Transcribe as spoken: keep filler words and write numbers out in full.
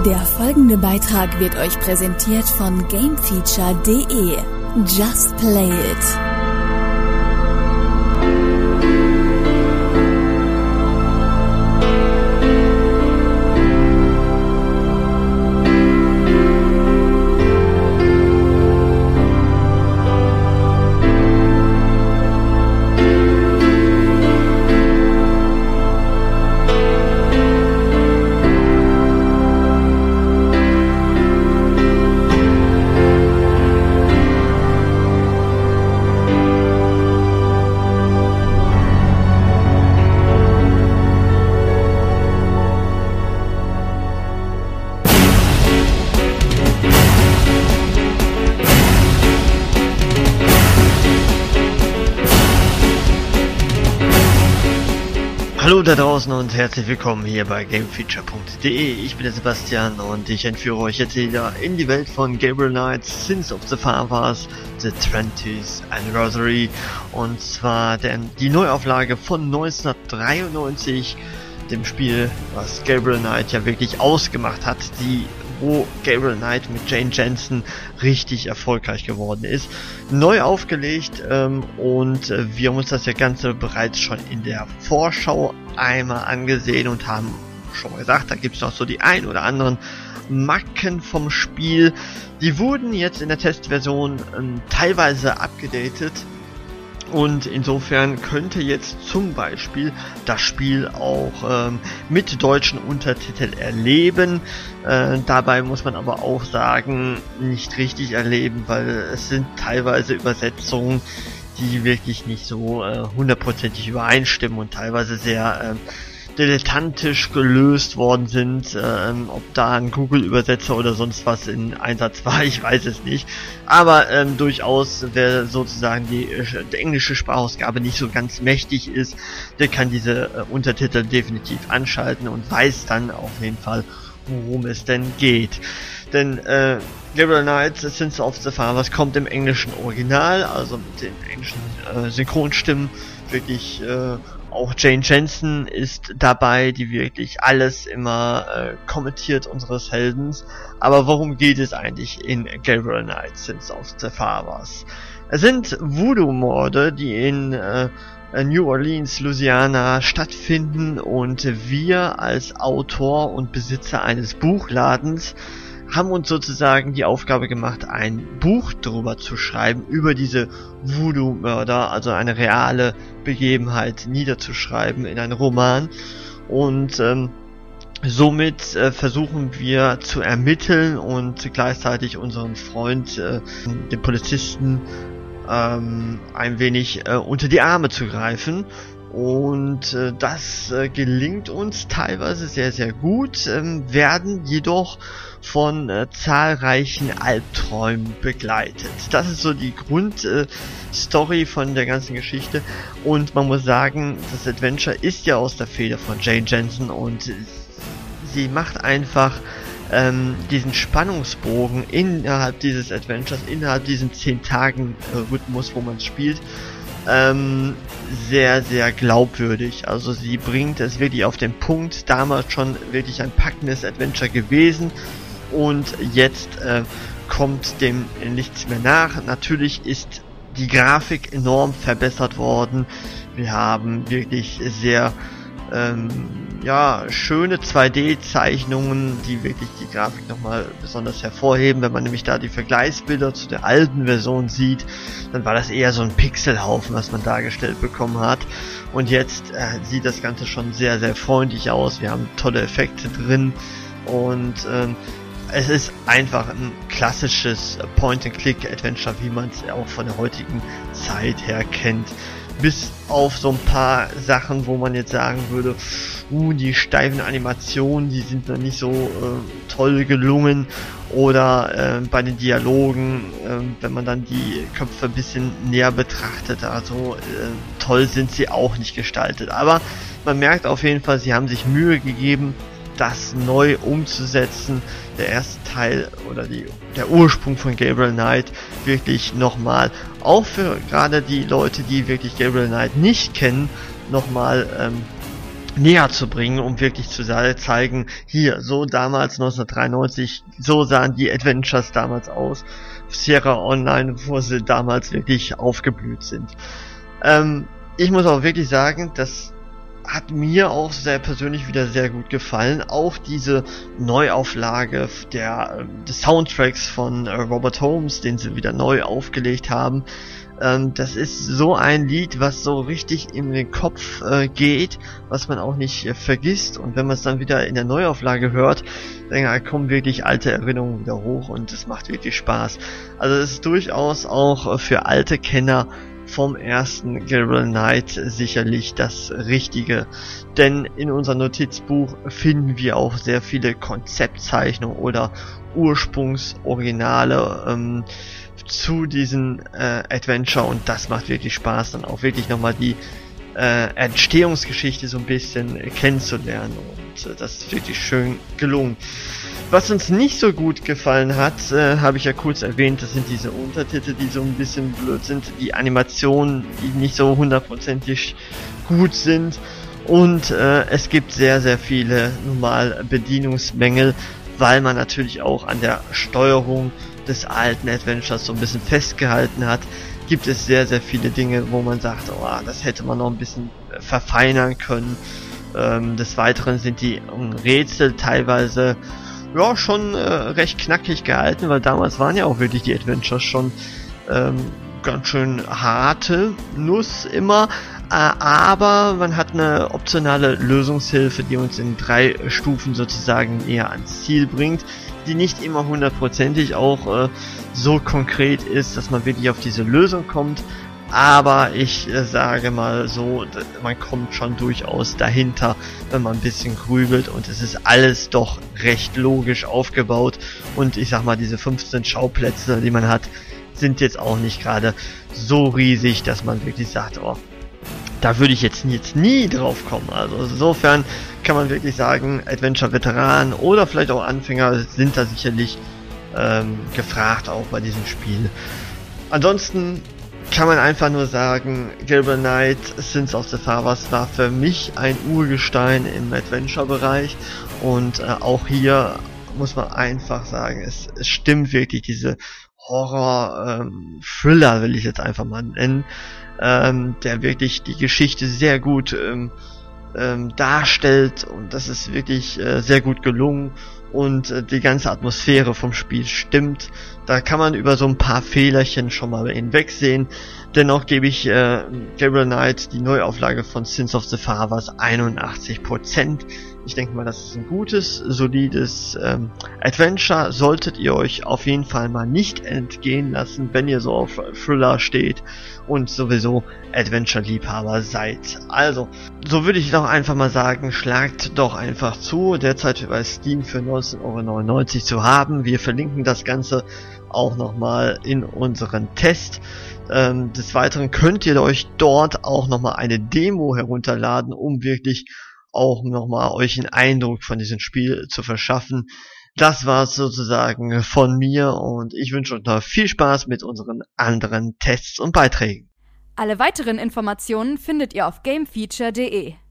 Der folgende Beitrag wird euch präsentiert von Gamefeature punkt de. Just play it! Hallo da draußen und herzlich willkommen hier bei Gamefeature punkt de. Ich bin der Sebastian und ich entführe euch jetzt wieder in die Welt von Gabriel Knights Sins of the Fathers, The twentieth Anniversary, und zwar der, die Neuauflage von neunzehnhundertdreiundneunzig, dem Spiel, was Gabriel Knight ja wirklich ausgemacht hat, die wo Gabriel Knight mit Jane Jensen richtig erfolgreich geworden ist. Neu aufgelegt ähm, und äh, wir haben uns das ja Ganze bereits schon in der Vorschau einmal angesehen und haben schon mal gesagt, da gibt es noch so die ein oder anderen Macken vom Spiel. Die wurden jetzt in der Testversion ähm, teilweise abgedatet. Und insofern könnte jetzt zum Beispiel das Spiel auch ähm, mit deutschen Untertiteln erleben. Äh, dabei muss man aber auch sagen, nicht richtig erleben, weil es sind teilweise Übersetzungen, die wirklich nicht so äh, hundertprozentig übereinstimmen und teilweise sehr äh, dilettantisch gelöst worden sind. Ähm, ob da ein Google-Übersetzer oder sonst was in Einsatz war, ich weiß es nicht. Aber ähm, durchaus, wer sozusagen die, die englische Sprachausgabe nicht so ganz mächtig ist, der kann diese äh, Untertitel definitiv anschalten und weiß dann auf jeden Fall, worum es denn geht. Denn äh, Gabriel Knight Sins of the Fathers kommt im englischen Original, also mit den englischen äh, Synchronstimmen, wirklich äh, auch Jane Jensen ist dabei, die wirklich alles immer äh, kommentiert unseres Heldens. Aber worum geht es eigentlich in Gabriel Knight Sins of the Fathers? Es sind Voodoo-Morde, die in äh, New Orleans, Louisiana stattfinden, und wir als Autor und Besitzer eines Buchladens haben uns sozusagen die Aufgabe gemacht, ein Buch darüber zu schreiben, über diese Voodoo-Mörder, also eine reale Begebenheit niederzuschreiben in einen Roman. Und ähm, somit äh, versuchen wir zu ermitteln und gleichzeitig unseren Freund, äh, den Polizisten, ähm, ein wenig äh, unter die Arme zu greifen. Und äh, das äh, gelingt uns teilweise sehr, sehr gut, ähm, werden jedoch von äh, zahlreichen Albträumen begleitet. Das ist so die Grundstory äh, von der ganzen Geschichte, und man muss sagen, das Adventure ist ja aus der Feder von Jane Jensen, und sie macht einfach ähm, diesen Spannungsbogen innerhalb dieses Adventures, innerhalb diesen zehn Tagen äh, Rhythmus, wo man spielt, Ähm, sehr, sehr glaubwürdig. Also sie bringt es wirklich auf den Punkt, damals schon wirklich ein packendes Adventure gewesen, und jetzt äh, kommt dem nichts mehr nach. Natürlich ist die Grafik enorm verbessert worden. Wir haben wirklich sehr ähm, ja, schöne zwei D-Zeichnungen, die wirklich die Grafik nochmal besonders hervorheben. Wenn man nämlich da die Vergleichsbilder zu der alten Version sieht, dann war das eher so ein Pixelhaufen, was man dargestellt bekommen hat. Und jetzt äh, sieht das Ganze schon sehr, sehr freundlich aus. Wir haben tolle Effekte drin, und ähm, es ist einfach ein klassisches Point-and-Click-Adventure, wie man es auch von der heutigen Zeit her kennt. Bis auf so ein paar Sachen, wo man jetzt sagen würde, uh, die steifen Animationen, die sind noch nicht so äh, toll gelungen, oder äh, bei den Dialogen, äh, wenn man dann die Köpfe ein bisschen näher betrachtet, also äh, toll sind sie auch nicht gestaltet. Aber man merkt auf jeden Fall, sie haben sich Mühe gegeben, das neu umzusetzen. Der erste Teil oder die, der Ursprung von Gabriel Knight wirklich nochmal, auch für gerade die Leute, die wirklich Gabriel Knight nicht kennen, nochmal ähm, näher zu bringen, um wirklich zu zeigen, hier, so damals neunzehnhundertdreiundneunzig, so sahen die Adventures damals aus, Sierra Online, wo sie damals wirklich aufgeblüht sind. Ähm, ich muss auch wirklich sagen, das hat mir auch sehr persönlich wieder sehr gut gefallen. Auch diese Neuauflage der, des Soundtracks von äh, Robert Holmes, den sie wieder neu aufgelegt haben. Ähm, das ist so ein Lied, was so richtig in den Kopf äh, geht, was man auch nicht äh, vergisst. Und wenn man es dann wieder in der Neuauflage hört, dann kommen wirklich alte Erinnerungen wieder hoch und es macht wirklich Spaß. Also es ist durchaus auch äh, für alte Kenner vom ersten Gabriel Knight sicherlich das Richtige, denn in unserem Notizbuch finden wir auch sehr viele Konzeptzeichnungen oder Ursprungsoriginale ähm, zu diesen äh, Adventure, und das macht wirklich Spaß, dann auch wirklich nochmal die äh, Entstehungsgeschichte so ein bisschen äh, kennenzulernen, und äh, das ist wirklich schön gelungen. Was uns nicht so gut gefallen hat, äh, habe ich ja kurz erwähnt, das sind diese Untertitel, die so ein bisschen blöd sind, die Animationen, die nicht so hundertprozentig gut sind, und äh, es gibt sehr, sehr viele normal Bedienungsmängel, weil man natürlich auch an der Steuerung des alten Adventures so ein bisschen festgehalten hat. Gibt es sehr, sehr viele Dinge, wo man sagt, oh, das hätte man noch ein bisschen verfeinern können. Ähm, des Weiteren sind die Rätsel teilweise ja schon äh, recht knackig gehalten, weil damals waren ja auch wirklich die Adventures schon ähm, ganz schön harte Nuss immer, äh, aber man hat eine optionale Lösungshilfe, die uns in drei Stufen sozusagen näher ans Ziel bringt, die nicht immer hundertprozentig auch äh, so konkret ist, dass man wirklich auf diese Lösung kommt, aber ich äh, sage mal so, man kommt schon durchaus dahinter, wenn man ein bisschen grübelt, und es ist alles doch recht logisch aufgebaut, und ich sag mal, diese fünfzehn Schauplätze, die man hat, sind jetzt auch nicht gerade so riesig, dass man wirklich sagt, oh, da würde ich jetzt, jetzt nie drauf kommen. Also insofern kann man wirklich sagen, Adventure-Veteranen oder vielleicht auch Anfänger sind da sicherlich ähm, gefragt auch bei diesem Spiel. Ansonsten kann man einfach nur sagen, Gabriel Knight, Sins of the Fathers war für mich ein Urgestein im Adventure-Bereich, und äh, auch hier muss man einfach sagen, es, es stimmt wirklich, diese Horror-Thriller, ähm, will ich jetzt einfach mal nennen, ähm, der wirklich die Geschichte sehr gut ähm, ähm, darstellt, und das ist wirklich äh, sehr gut gelungen, und äh, die ganze Atmosphäre vom Spiel stimmt. Da kann man über so ein paar Fehlerchen schon mal hinwegsehen. Dennoch gebe ich äh, Gabriel Knight, die Neuauflage von Sins of the Fathers, einundachtzig Prozent. Ich denke mal, das ist ein gutes, solides ähm, Adventure. Solltet ihr euch auf jeden Fall mal nicht entgehen lassen, wenn ihr so auf Thriller steht und sowieso Adventure-Liebhaber seid. Also, so würde ich doch einfach mal sagen, schlagt doch einfach zu. Derzeit bei Steam für neunzehn Euro neunundneunzig zu haben. Wir verlinken das Ganze auch nochmal in unseren Test. Ähm, des Weiteren könnt ihr euch dort auch nochmal eine Demo herunterladen, um wirklich auch nochmal euch einen Eindruck von diesem Spiel zu verschaffen. Das war's sozusagen von mir, und ich wünsche euch noch viel Spaß mit unseren anderen Tests und Beiträgen. Alle weiteren Informationen findet ihr auf gamefeature punkt de.